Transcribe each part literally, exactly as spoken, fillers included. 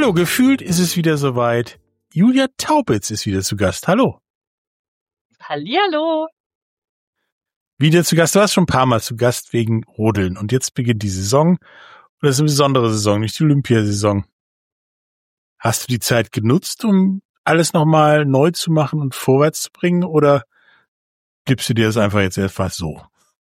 Hallo, gefühlt ist es wieder soweit. Julia Taubitz ist wieder zu Gast. Hallo. Hallihallo. Wieder zu Gast. Du warst schon ein paar Mal zu Gast wegen Rodeln. Und jetzt beginnt die Saison. Und das ist eine besondere Saison, nicht die Olympiasaison. Hast du die Zeit genutzt, um alles nochmal neu zu machen und vorwärts zu bringen? Oder gibst du dir das einfach jetzt etwas so?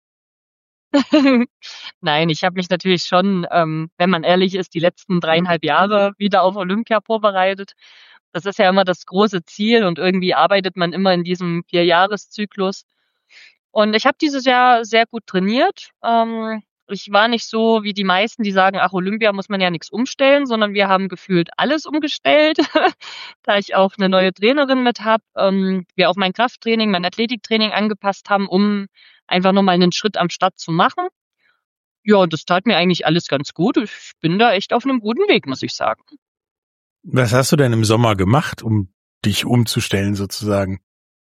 Nein, ich habe mich natürlich schon, ähm, wenn man ehrlich ist, die letzten dreieinhalb Jahre wieder auf Olympia vorbereitet. Das ist ja immer das große Ziel und irgendwie arbeitet man immer in diesem Vierjahreszyklus. Und ich habe dieses Jahr sehr gut trainiert. Ähm, ich war nicht so wie die meisten, die sagen, ach, Olympia muss man ja nichts umstellen, sondern wir haben gefühlt alles umgestellt, da ich auch eine neue Trainerin mit habe, ähm, wir auf mein Krafttraining, mein Athletiktraining angepasst haben, um einfach nochmal einen Schritt am Start zu machen. Ja, und das tat mir eigentlich alles ganz gut. Ich bin da echt auf einem guten Weg, muss ich sagen. Was hast du denn im Sommer gemacht, um dich umzustellen sozusagen?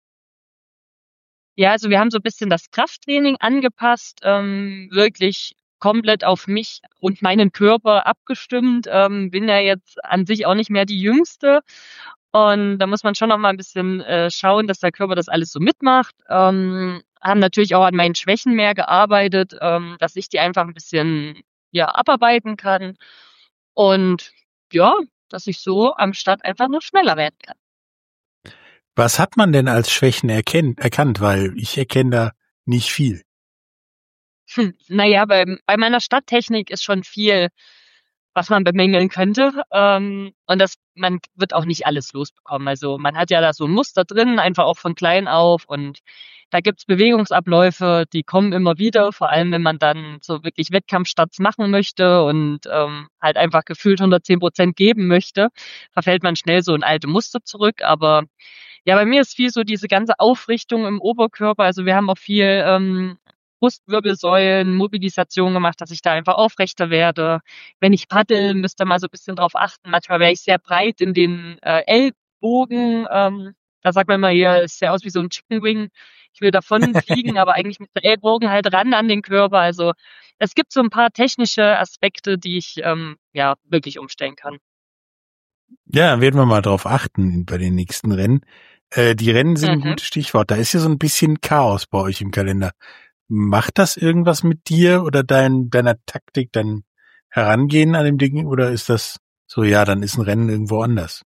Ja, also wir haben so ein bisschen das Krafttraining angepasst, ähm, wirklich komplett auf mich und meinen Körper abgestimmt. Ähm, bin ja jetzt an sich auch nicht mehr die Jüngste. Und da muss man schon noch mal ein bisschen äh, schauen, dass der Körper das alles so mitmacht. Ähm, haben natürlich auch an meinen Schwächen mehr gearbeitet, ähm, dass ich die einfach ein bisschen ja abarbeiten kann. Und ja, dass ich so am Start einfach noch schneller werden kann. Was hat man denn als Schwächen erkennt, erkannt? Weil ich erkenne da nicht viel. Hm, naja, bei, bei meiner Stadttechnik ist schon viel, was man bemängeln könnte. Ähm, und das, man wird auch nicht alles losbekommen. Also man hat ja da so ein Muster drin, einfach auch von klein auf. Und da gibt's Bewegungsabläufe, die kommen immer wieder, vor allem wenn man dann so wirklich Wettkampfstarts machen möchte und ähm, halt einfach gefühlt hundertzehn Prozent geben möchte, verfällt man schnell so in alte Muster zurück. Aber ja, bei mir ist viel so diese ganze Aufrichtung im Oberkörper. Also wir haben auch viel ähm, Brustwirbelsäulen, Mobilisation gemacht, dass ich da einfach aufrechter werde. Wenn ich paddel, müsst ihr mal so ein bisschen drauf achten. Manchmal wäre ich sehr breit in den äh, Ellbogen. Ähm, da sagt man immer hier, es sieht aus wie so ein Chicken Wing. Ich will davon fliegen, aber eigentlich mit der Ellbogen halt ran an den Körper. Also es gibt so ein paar technische Aspekte, die ich ähm, ja wirklich umstellen kann. Ja, werden wir mal drauf achten bei den nächsten Rennen. Äh, die Rennen sind ein Mhm. gutes Stichwort. Da ist ja so ein bisschen Chaos bei euch im Kalender. Macht das irgendwas mit dir oder dein, deiner Taktik, dein Herangehen an dem Ding? Oder ist das so, ja, dann ist ein Rennen irgendwo anders?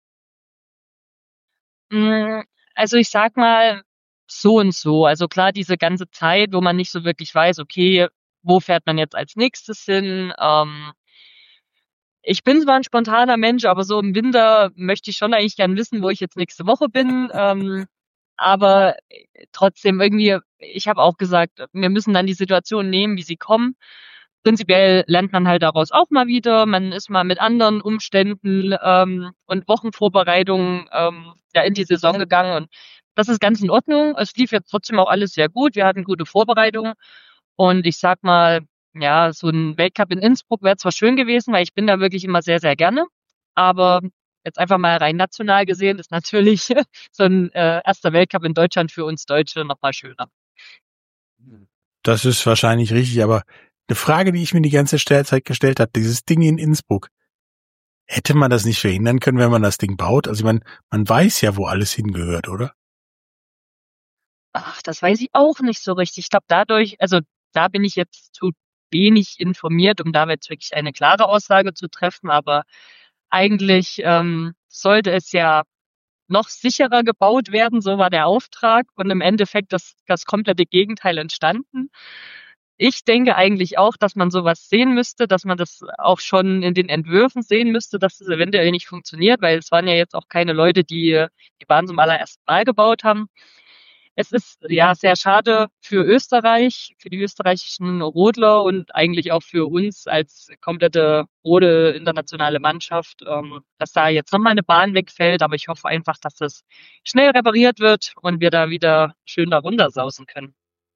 Mm, Also ich sag mal so und so. Also klar, diese ganze Zeit, wo man nicht so wirklich weiß, okay, wo fährt man jetzt als nächstes hin? Ähm, ich bin zwar ein spontaner Mensch, aber so im Winter möchte ich schon eigentlich gern wissen, wo ich jetzt nächste Woche bin. Ähm, aber äh, trotzdem irgendwie, ich habe auch gesagt, wir müssen dann die Situation nehmen, wie sie kommen. Prinzipiell lernt man halt daraus auch mal wieder. Man ist mal mit anderen Umständen ähm, und Wochenvorbereitungen ähm, ja in die Saison gegangen und das ist ganz in Ordnung. Es lief jetzt trotzdem auch alles sehr gut. Wir hatten gute Vorbereitungen und ich sag mal, ja, so ein Weltcup in Innsbruck wäre zwar schön gewesen, weil ich bin da wirklich immer sehr, sehr gerne, aber jetzt einfach mal rein national gesehen ist natürlich so ein äh, erster Weltcup in Deutschland für uns Deutsche nochmal schöner. Das ist wahrscheinlich richtig, aber eine Frage, die ich mir die ganze Zeit gestellt habe, dieses Ding in Innsbruck, hätte man das nicht verhindern können, wenn man das Ding baut? Also man, man weiß ja, wo alles hingehört, oder? Ach, das weiß ich auch nicht so richtig. Ich glaube, dadurch, also da bin ich jetzt zu wenig informiert, um da jetzt wirklich eine klare Aussage zu treffen, aber eigentlich ähm, sollte es ja noch sicherer gebaut werden, so war der Auftrag und im Endeffekt das, das komplette Gegenteil entstanden. Ich denke eigentlich auch, dass man sowas sehen müsste, dass man das auch schon in den Entwürfen sehen müsste, dass das eventuell nicht funktioniert, weil es waren ja jetzt auch keine Leute, die die Bahn zum allerersten Mal gebaut haben. Es ist ja sehr schade für Österreich, für die österreichischen Rodler und eigentlich auch für uns als komplette Rode internationale Mannschaft, ähm, dass da jetzt nochmal eine Bahn wegfällt. Aber ich hoffe einfach, dass das schnell repariert wird und wir da wieder schön da runtersausen können.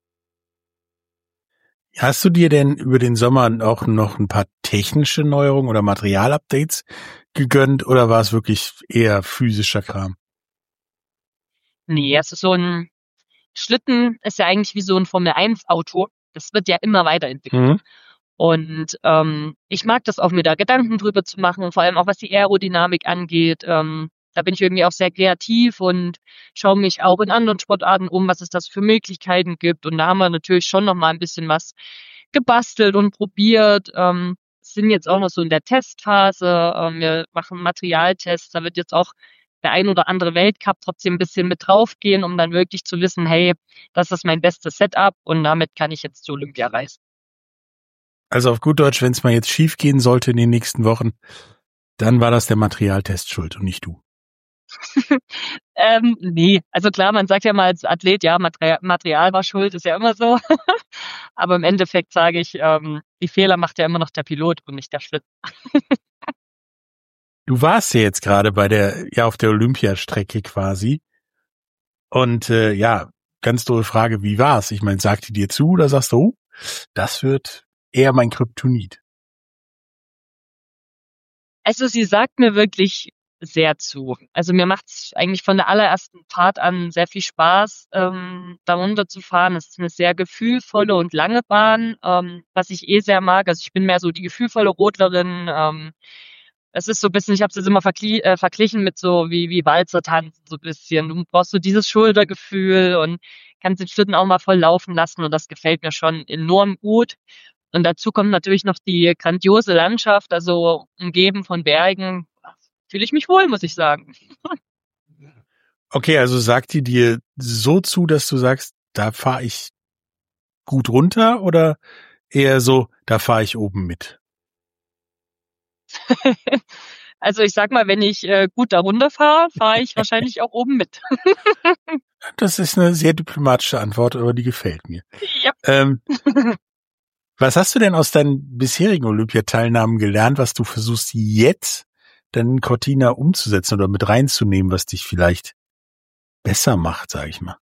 Hast du dir denn über den Sommer auch noch ein paar technische Neuerungen oder Materialupdates gegönnt oder war es wirklich eher physischer Kram? Nee, es ist so ein Schlitten ist ja eigentlich wie so ein Formel eins Auto. Das wird ja immer weiterentwickelt. Mhm. Und ähm, ich mag das auch, mir da Gedanken drüber zu machen, vor allem auch was die Aerodynamik angeht. Ähm, da bin ich irgendwie auch sehr kreativ und schaue mich auch in anderen Sportarten um, was es das für Möglichkeiten gibt. Und da haben wir natürlich schon noch mal ein bisschen was gebastelt und probiert. Ähm, sind jetzt auch noch so in der Testphase. Ähm, wir machen Materialtests. Da wird jetzt auch der ein oder andere Weltcup trotzdem ein bisschen mit draufgehen, um dann wirklich zu wissen, hey, das ist mein bestes Setup und damit kann ich jetzt zu Olympia reisen. Also auf gut Deutsch, wenn es mal jetzt schief gehen sollte in den nächsten Wochen, dann war das der Materialtest schuld und nicht du. ähm, nee, also klar, man sagt ja mal als Athlet, ja, Material, Material war schuld, ist ja immer so. Aber im Endeffekt sage ich, ähm, die Fehler macht ja immer noch der Pilot und nicht der Schlitten. Du warst ja jetzt gerade bei der, ja, auf der Olympiastrecke quasi. Und äh, ja, ganz doofe Frage, wie war's? Ich meine, sagt die dir zu oder sagst du, oh, das wird eher mein Kryptonit? Also sie sagt mir wirklich sehr zu. Also mir macht es eigentlich von der allerersten Fahrt an sehr viel Spaß, ähm, da runterzufahren. Es ist eine sehr gefühlvolle und lange Bahn, ähm, was ich eh sehr mag. Also ich bin mehr so die gefühlvolle Rodlerin. Ähm, es ist so ein bisschen, ich habe es jetzt immer vergli äh, verglichen mit so wie wie Walzer tanzen so ein bisschen. Du brauchst so dieses Schultergefühl und kannst den Schlitten auch mal voll laufen lassen und das gefällt mir schon enorm gut. Und dazu kommt natürlich noch die grandiose Landschaft, also umgeben von Bergen. Fühle ich mich wohl, muss ich sagen. Okay, also sagt die dir so zu, dass du sagst, da fahre ich gut runter oder eher so, da fahre ich oben mit? Also ich sag mal, wenn ich äh, gut da runterfahre, fahre ich wahrscheinlich auch oben mit. Das ist eine sehr diplomatische Antwort, aber die gefällt mir. Ja. Ähm, was hast du denn aus deinen bisherigen Olympiateilnahmen gelernt, was du versuchst jetzt dann in Cortina umzusetzen oder mit reinzunehmen, was dich vielleicht besser macht, sage ich mal?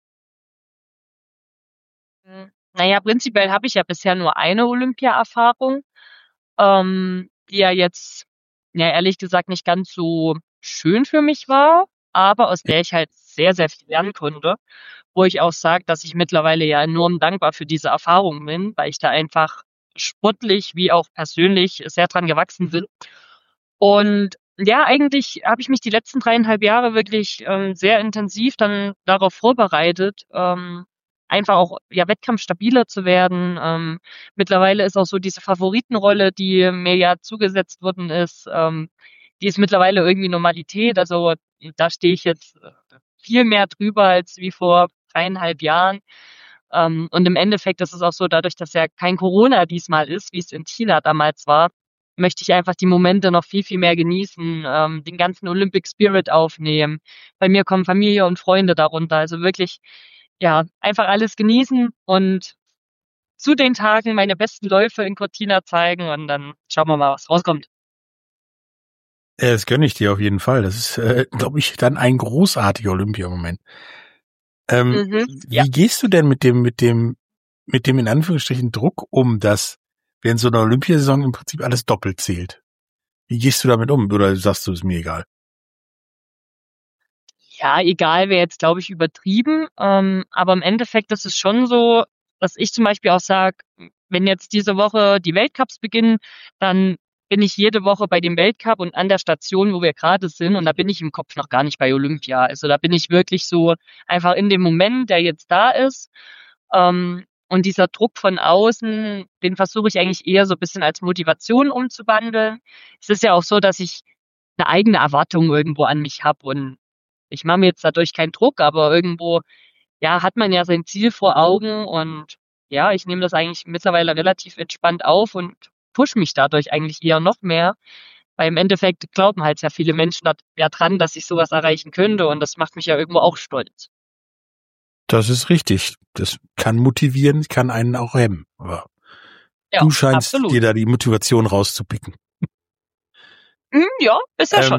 Naja, prinzipiell habe ich ja bisher nur eine Olympia-Erfahrung, ähm, die ja jetzt, ja ehrlich gesagt, nicht ganz so schön für mich war, aber aus der ich halt sehr, sehr viel lernen konnte, wo ich auch sage, dass ich mittlerweile ja enorm dankbar für diese Erfahrung bin, weil ich da einfach sportlich wie auch persönlich sehr dran gewachsen bin. Und ja, eigentlich habe ich mich die letzten dreieinhalb Jahre wirklich ähm, sehr intensiv dann darauf vorbereitet, ähm, einfach auch ja wettkampfstabiler zu werden. Ähm, mittlerweile ist auch so diese Favoritenrolle, die mir ja zugesetzt worden ist, ähm, die ist mittlerweile irgendwie Normalität. Also da stehe ich jetzt äh, viel mehr drüber als wie vor dreieinhalb Jahren. Ähm, und im Endeffekt ist es auch so, dadurch, dass ja kein Corona diesmal ist, wie es in China damals war, möchte ich einfach die Momente noch viel, viel mehr genießen, ähm, den ganzen Olympic Spirit aufnehmen. Bei mir kommen Familie und Freunde darunter. Also wirklich, ja, einfach alles genießen und zu den Tagen meine besten Läufe in Cortina zeigen und dann schauen wir mal, was rauskommt. Äh, Das gönne ich dir auf jeden Fall. Das ist, äh, glaube ich, dann ein großartiger Olympiamoment. Ähm, Mhm, ja. Wie gehst du denn mit dem, mit dem, mit dem in Anführungsstrichen Druck um, dass während so einer Olympiasaison im Prinzip alles doppelt zählt? Wie gehst du damit um? Oder sagst du, ist mir egal? Ja, egal wäre jetzt, glaube ich, übertrieben. Ähm, aber im Endeffekt ist es schon so, dass ich zum Beispiel auch sage, wenn jetzt diese Woche die Weltcups beginnen, dann bin ich jede Woche bei dem Weltcup und an der Station, wo wir gerade sind. Und da bin ich im Kopf noch gar nicht bei Olympia. Also da bin ich wirklich so einfach in dem Moment, der jetzt da ist. Ähm, und dieser Druck von außen, den versuche ich eigentlich eher so ein bisschen als Motivation umzuwandeln. Es ist ja auch so, dass ich eine eigene Erwartung irgendwo an mich habe und ich mache mir jetzt dadurch keinen Druck, aber irgendwo, ja, hat man ja sein Ziel vor Augen und ja, ich nehme das eigentlich mittlerweile relativ entspannt auf und pushe mich dadurch eigentlich eher noch mehr, weil im Endeffekt glauben halt sehr viele Menschen da, ja dran, dass ich sowas erreichen könnte und das macht mich ja irgendwo auch stolz. Das ist richtig. Das kann motivieren, kann einen auch hemmen. Aber Ja, du scheinst absolut. dir da die Motivation rauszupicken. Hm, ja, bisher Ähm, schon.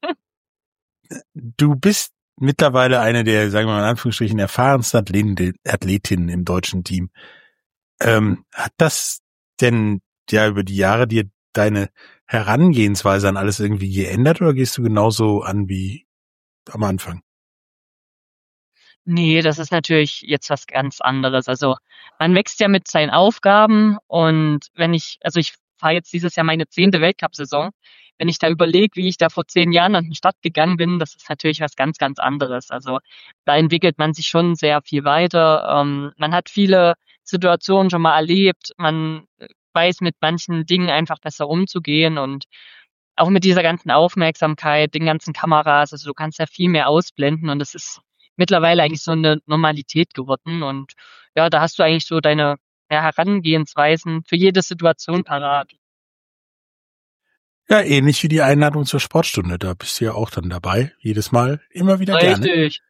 Du bist mittlerweile eine der, sagen wir mal in Anführungsstrichen, erfahrensten Athleten, Athletinnen im deutschen Team. Ähm, hat das denn ja über die Jahre dir deine Herangehensweise an alles irgendwie geändert oder gehst du genauso an wie am Anfang? Nee, das ist natürlich jetzt was ganz anderes. Also, man wächst ja mit seinen Aufgaben und wenn ich also, ich fahre jetzt dieses Jahr meine zehnte Weltcupsaison. Wenn ich da überlege, wie ich da vor zehn Jahren an den Start gegangen bin, das ist natürlich was ganz, ganz anderes. Also, da entwickelt man sich schon sehr viel weiter. Ähm, man hat viele Situationen schon mal erlebt. Man, äh, weiß mit manchen Dingen einfach besser umzugehen und auch mit dieser ganzen Aufmerksamkeit, den ganzen Kameras. Also, du kannst ja viel mehr ausblenden und das ist mittlerweile eigentlich so eine Normalität geworden und ja, da hast du eigentlich so deine, ja, Herangehensweisen für jede Situation parat. Ja, ähnlich wie die Einladung zur Sportstunde. Da bist du ja auch dann dabei. Jedes Mal. Immer wieder gerne. Richtig.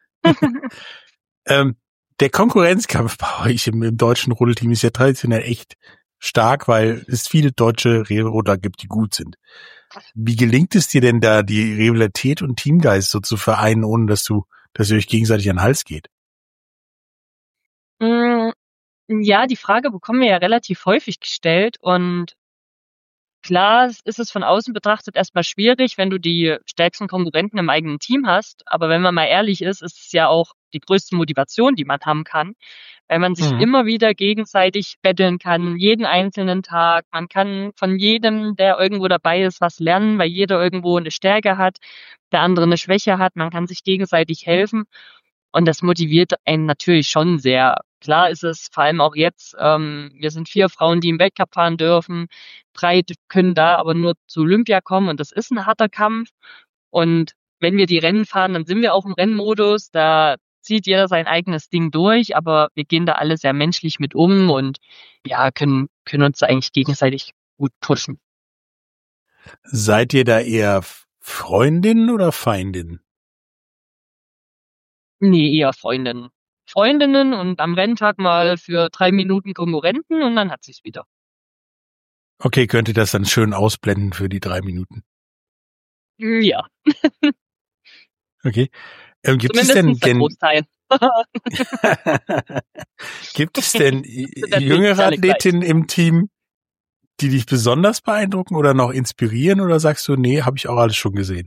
Ähm, der Konkurrenzkampf bei euch im, im deutschen Rodelteam ist ja traditionell echt stark, weil es viele deutsche Rodler gibt, die gut sind. Wie gelingt es dir denn da, die Rivalität und Teamgeist so zu vereinen, ohne dass du, dass ihr euch gegenseitig an den Hals geht? Hm, ja, die Frage bekommen wir ja relativ häufig gestellt und klar ist es von außen betrachtet erstmal schwierig, wenn du die stärksten Konkurrenten im eigenen Team hast, aber wenn man mal ehrlich ist, ist es ja auch die größte Motivation, die man haben kann, weil man sich Mhm. immer wieder gegenseitig betteln kann, jeden einzelnen Tag. Man kann von jedem, der irgendwo dabei ist, was lernen, weil jeder irgendwo eine Stärke hat, der andere eine Schwäche hat. Man kann sich gegenseitig helfen und das motiviert einen natürlich schon sehr. Klar ist es vor allem auch jetzt, ähm, wir sind vier Frauen, die im Weltcup fahren dürfen. Drei d können da aber nur zu Olympia kommen und das ist ein harter Kampf. Und wenn wir die Rennen fahren, dann sind wir auch im Rennmodus. Da zieht jeder sein eigenes Ding durch, aber wir gehen da alle sehr menschlich mit um und ja, können können uns da eigentlich gegenseitig gut pushen. Seid ihr da eher Freundinnen oder Feindinnen? Ne, eher Freundinnen. Freundinnen und am Renntag mal für drei Minuten Konkurrenten und dann hat sich's wieder. Okay, könnt ihr das dann schön ausblenden für die drei Minuten? Ja, Okay. Ähm, gibt es denn, zumindestens der denn, Großteil. gibt es denn Sind natürlich nicht jüngere alle gleich. Athletinnen im Team, die dich besonders beeindrucken oder noch inspirieren, oder sagst du, nee, habe ich auch alles schon gesehen?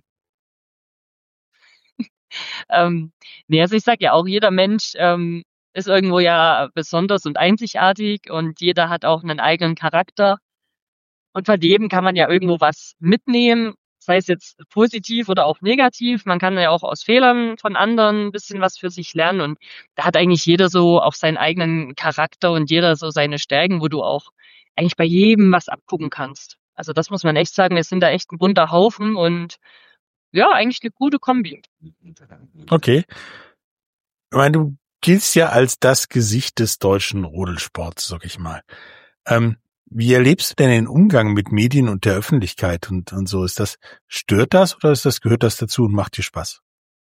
Ähm, ne, also ich sage ja auch, jeder Mensch, ähm, ist irgendwo ja besonders und einzigartig und jeder hat auch 'nen eigenen Charakter. Und von jedem kann man ja irgendwo was mitnehmen, sei es jetzt positiv oder auch negativ. Man kann ja auch aus Fehlern von anderen 'n bisschen was für sich lernen und da hat eigentlich jeder so auch seinen eigenen Charakter und jeder so seine Stärken, wo du auch eigentlich bei jedem was abgucken kannst. Also, das muss man echt sagen, wir sind da echt 'n bunter Haufen und ja, eigentlich 'ne gute Kombi. Okay. Ich meine, du giltst ja als das Gesicht des deutschen Rodelsports, sag ich mal. Ähm, wie erlebst du denn den Umgang mit Medien und der Öffentlichkeit und, und so? Ist das, stört das oder ist das, gehört das dazu und macht dir Spaß?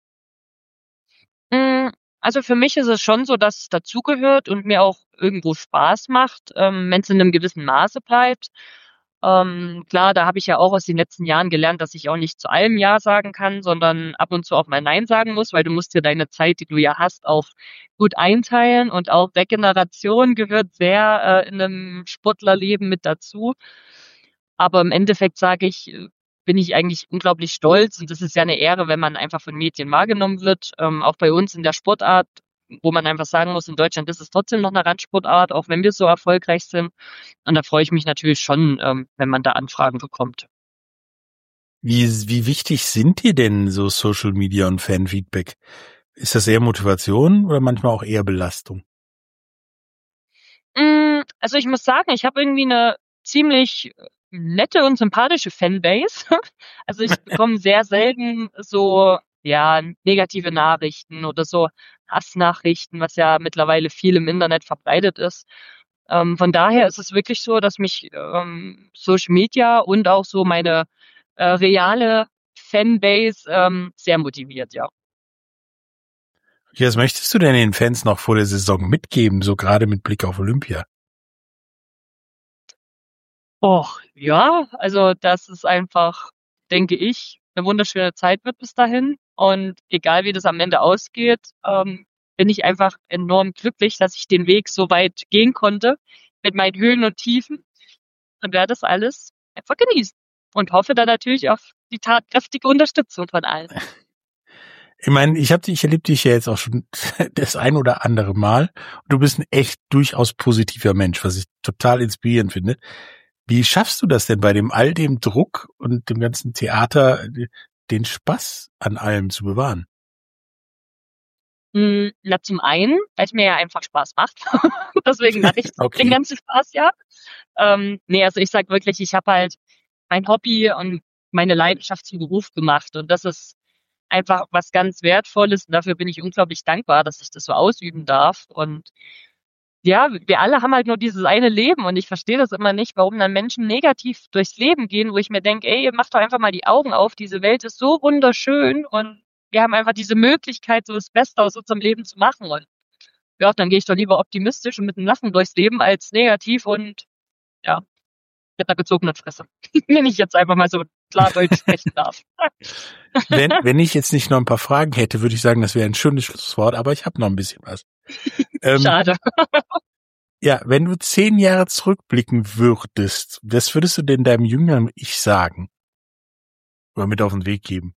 Hm, also für mich ist es schon so, dass es dazugehört und mir auch irgendwo Spaß macht, ähm, wenn's in 'nem gewissen Maße bleibt. Ähm, klar, da habe ich ja auch aus den letzten Jahren gelernt, dass ich auch nicht zu allem ja sagen kann, sondern ab und zu auch mal nein sagen muss, weil du musst dir deine Zeit, die du ja hast, auch gut einteilen und auch Regeneration gehört sehr, äh, in 'nem Sportlerleben mit dazu. Aber im Endeffekt sage ich, äh, bin ich eigentlich unglaublich stolz und das ist ja 'ne Ehre, wenn man einfach von Medien wahrgenommen wird. Ähm, auch bei uns in der Sportart, wo man einfach sagen muss, in Deutschland ist es trotzdem noch 'ne Randsportart, auch wenn wir so erfolgreich sind. Und da freue ich mich natürlich schon, ähm, wenn man da Anfragen bekommt. Wie, wie wichtig sind dir denn so Social Media und Fanfeedback? Ist das eher Motivation oder manchmal auch eher Belastung? Hm, also, ich muss sagen, ich habe irgendwie 'ne ziemlich nette und sympathische Fanbase. Also, ich bekomme sehr selten so, ja, negative Nachrichten oder so Hassnachrichten, was ja mittlerweile viel im Internet verbreitet ist. Ähm, von daher ist es wirklich so, dass mich, ähm, Social Media und auch so meine, äh, reale Fanbase, ähm, sehr motiviert, ja. Okay, was möchtest du denn den Fans noch vor der Saison mitgeben, so gerade mit Blick auf Olympia? Och, ja, also, dass es einfach, denke ich, 'ne wunderschöne Zeit wird bis dahin. Und egal wie das am Ende ausgeht, ähm, bin ich einfach enorm glücklich, dass ich den Weg so weit gehen konnte mit meinen Höhen und Tiefen und werde das alles einfach genießen und hoffe dann natürlich auf die tatkräftige Unterstützung von allen. Ich meine, ich habe dich, ich erlebe dich ja jetzt auch schon das ein oder andere Mal. Und du bist ein echt durchaus positiver Mensch, was ich total inspirierend finde. Wie schaffst du das denn bei dem all dem Druck und dem ganzen Theater, den Spaß an allem zu bewahren? Hm, na, zum einen, weil es mir ja einfach Spaß macht. Deswegen mache ich Okay. den ganzen Spaß ja. Ähm, nee, also ich sag wirklich, ich habe halt mein Hobby und meine Leidenschaft zum Beruf gemacht. Und das ist einfach was ganz Wertvolles. Und dafür bin ich unglaublich dankbar, dass ich das so ausüben darf. Und ja, wir alle haben halt nur dieses eine Leben. Und ich verstehe das immer nicht, warum dann Menschen negativ durchs Leben gehen, wo ich mir denke, ey, macht doch einfach mal die Augen auf. Diese Welt ist so wunderschön und wir haben einfach diese Möglichkeit, so das Beste aus unserem Leben zu machen. Und ja, dann gehe ich doch lieber optimistisch und mit einem Lachen durchs Leben als negativ und ja, mit einer gezogenen Fresse. Wenn ich jetzt einfach mal so klar Deutsch sprechen darf. Wenn, wenn ich jetzt nicht noch ein paar Fragen hätte, würde ich sagen, das wäre ein schönes Schlusswort, aber ich habe noch ein bisschen was. Ähm, Schade. Ja, wenn du zehn Jahre zurückblicken würdest, was würdest du denn deinem jüngeren Ich sagen? Oder mit auf den Weg geben?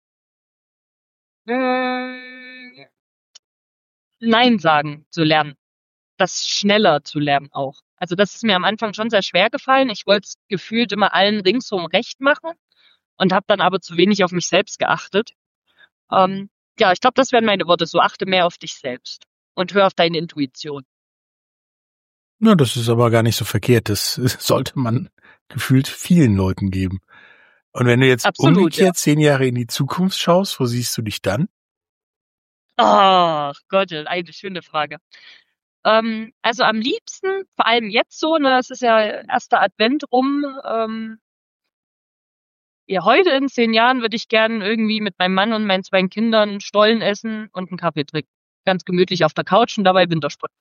Äh, Nein sagen zu lernen. Das schneller zu lernen auch. Also das ist mir am Anfang schon sehr schwer gefallen. Ich wollte es gefühlt immer allen ringsum recht machen und habe dann aber zu wenig auf mich selbst geachtet. Ähm, ja, ich glaube, das wären meine Worte. So achte mehr auf dich selbst und hör auf deine Intuition. Na, das ist aber gar nicht so verkehrt. Das sollte man gefühlt vielen Leuten geben. Und wenn du jetzt Absolut, umgekehrt ja. zehn Jahre in die Zukunft schaust, wo siehst du dich dann? Ach Gott, eine schöne Frage. Ähm, also am liebsten, vor allem jetzt so, ne, es ist ja erster Advent rum, ähm, ja, heute in zehn Jahren würde ich gern irgendwie mit meinem Mann und meinen zwei Kindern Stollen essen und einen Kaffee trinken. Ganz gemütlich auf der Couch und dabei Wintersport.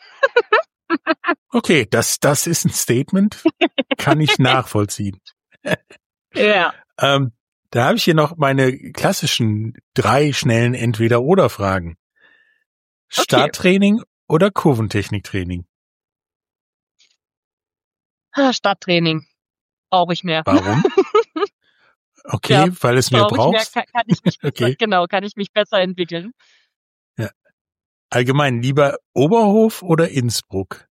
Okay, das, das ist ein Statement, kann ich nachvollziehen. Ja. Ähm, da habe ich hier noch meine klassischen drei schnellen Entweder-oder-Fragen. Okay. Starttraining oder Kurventechniktraining? Ah, Starttraining. Brauche ich mehr. Warum? Okay, Ja, weil es mehr brauche ich mehr, brauchst? kann, kann ich mich besser, Okay. genau, kann ich mich besser entwickeln. Ja. Allgemein, lieber Oberhof oder Innsbruck?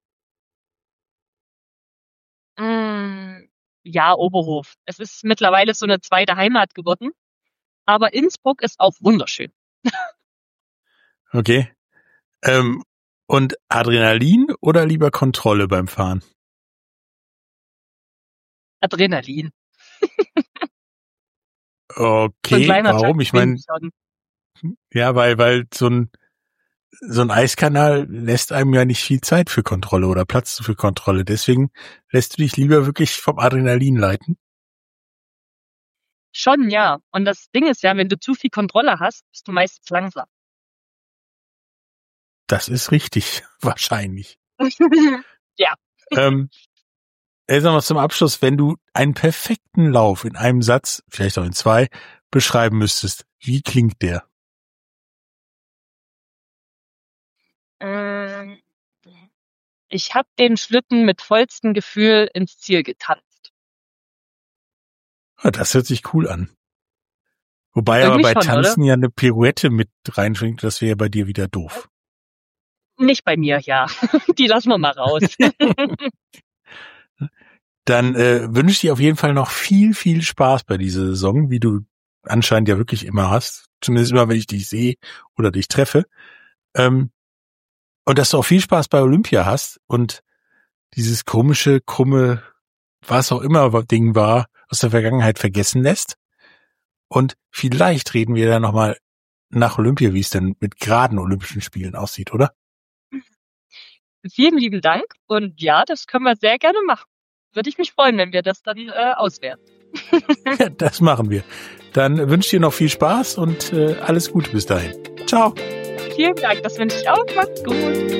Mm, ja, Oberhof. Es ist mittlerweile so eine zweite Heimat geworden. Aber Innsbruck ist auch wunderschön. Okay. Ähm, und Adrenalin oder lieber Kontrolle beim Fahren? Adrenalin. So ein Okay, kleiner warum? Chuck Ich meine, schon. ja, weil, weil so ein, so ein Eiskanal lässt einem ja nicht viel Zeit für Kontrolle oder Platz für Kontrolle. Deswegen lässt du dich lieber wirklich vom Adrenalin leiten? Schon, ja. Und das Ding ist ja, wenn du zu viel Kontrolle hast, bist du meistens langsam. Das ist richtig, wahrscheinlich. Ja. ähm, jetzt noch mal zum Abschluss, wenn du einen perfekten Lauf in einem Satz, vielleicht auch in zwei, beschreiben müsstest, wie klingt der? Ähm, Ich habe den Schlitten mit vollstem Gefühl ins Ziel getanzt. Ja, das hört sich cool an. Wobei Irgendwie aber bei schon, Tanzen ja eine Pirouette mit reinschwingt, das wäre bei dir wieder doof. Nicht bei mir, ja. Die lassen wir mal raus. Dann äh, wünsche ich dir auf jeden Fall noch viel, viel Spaß bei dieser Saison, wie du anscheinend ja wirklich immer hast. Zumindest immer, wenn ich dich sehe oder dich treffe. Ähm, und dass du auch viel Spaß bei Olympia hast und dieses komische, krumme, was auch immer Ding war, aus der Vergangenheit vergessen lässt. Und vielleicht reden wir dann nochmal nach Olympia, wie es denn mit geraden Olympischen Spielen aussieht, oder? Vielen lieben Dank. Und ja, das können wir sehr gerne machen. Würde ich mich freuen, wenn wir das dann äh, auswerten. Ja, das machen wir. Dann wünsche ich dir noch viel Spaß und äh, alles Gute bis dahin. Ciao. Vielen Dank, das wünsche ich auch. Macht's gut.